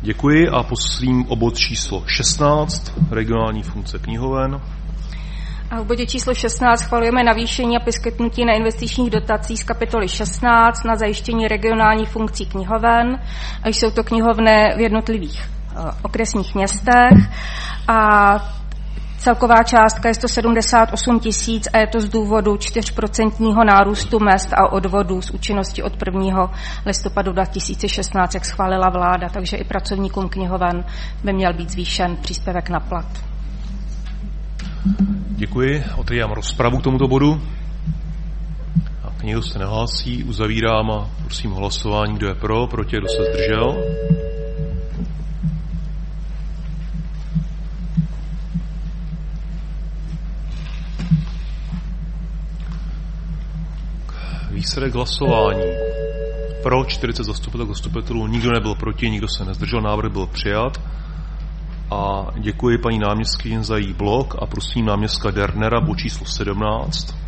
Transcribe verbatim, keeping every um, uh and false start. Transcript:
Děkuji a prosím o bod číslo šestnáct, regionální funkce knihoven. A v bodě číslo šestnáct schvalujeme navýšení a poskytnutí neinvestičních dotací z kapitoly šestnáct na zajištění regionálních funkcí knihoven. A jsou to knihovny v jednotlivých uh, okresních městech. A celková částka je sto sedmdesát osm tisíc a je to z důvodu čtyřprocentního nárůstu mezd a odvodů z účinnosti od prvního listopadu dva tisíce šestnáct, jak schválila vláda. Takže i pracovníkům knihoven by měl být zvýšen příspěvek na plat. Děkuji. Otevírám rozpravu k tomuto bodu. A nikdo se nehlásí. Uzavírám a prosím hlasování, kdo je pro, proti, kdo se zdržel. Výsledek hlasování. Pro čtyřicet zastupitelů zastupitelů, nikdo nebyl proti, nikdo se nezdržel, návrh byl přijat. A děkuji paní náměstkyni za její blok a prosím náměstka Dernera, bod číslo sedmnáct.